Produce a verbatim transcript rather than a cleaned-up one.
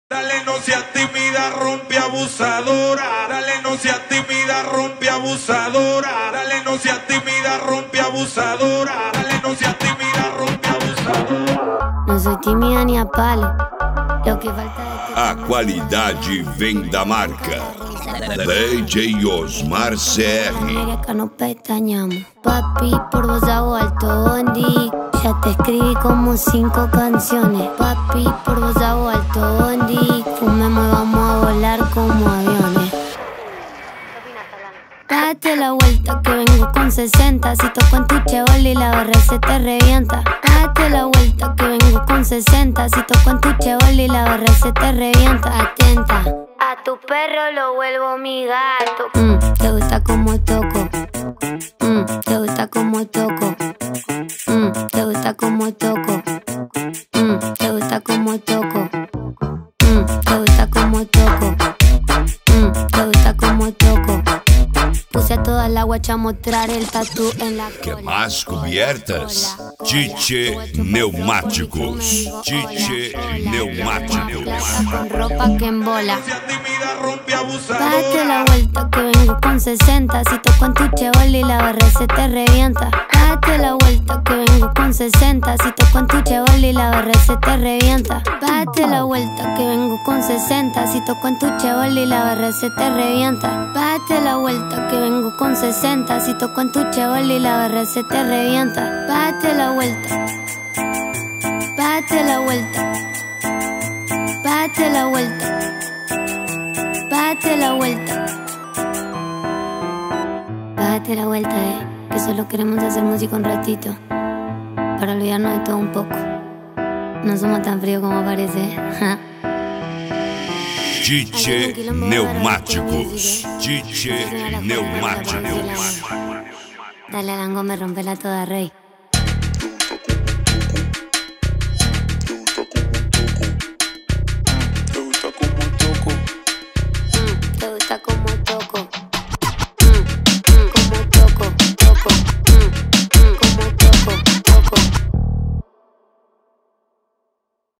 Dale, no seas tímida, rompe abusadora. Dale, no seas tímida, rompe abusadora. Dale, no seas tímida, rompe abusadora. Dale, no seas tímida, rompe abusadora. Não sou tímida nem a palo. Lo que falta é que A qualidade vem da marca D J Osmar C R. Acá nos pestañamos. Papi, por vos hago alto bondi. Ya te escribí como cinco canciones. Papi, por vos hago alto bondi. Fumemos y vamos a volar como aviones. Date la vuelta que vengo con sesenta. Si toco en tu chevol y la barra se te revienta. Date la vuelta que vengo con sesenta. Si toco en tu chevol y la barra se te revienta. Atenta, a tu perro lo vuelvo mi gato. Mm, te gusta como toco. Mm, te gusta como toco. Mm, te gusta como toco. Mm, te gusta como toco. Mm, te gusta como toco. Mm, te gusta como toco. Puse a toda la guacha a mostrar el tatu en la Que cola. mais cubiertas? Chiche Neumáticos. Chiche Neumáticos. Con ropa que embola. No seas tímida, rompe abusadora. Date la vuelta que vengo con sesenta. Si toco en tu chevol y la barra se te revienta. Date la vuelta que vengo con sesenta. Si toco en tu chevol y la barra se te revienta. Date la vuelta que vengo con sesenta. Si toco en tu chevol y la barra se te revienta. Date la vuelta que vengo con sesenta. Si toco en tu chevol y la barra se te revienta. Date la vuelta. Date la vuelta. Date la vuelta. Date la vuelta. Date la vuelta, eh. Que solo queremos hacer música un ratito. Para olvidarnos de todo un poco. No somos tan fríos como parece. Ja. Chiche Neumáticos. Chiche Neumáticos. Dale a la me rompe la toda, rey.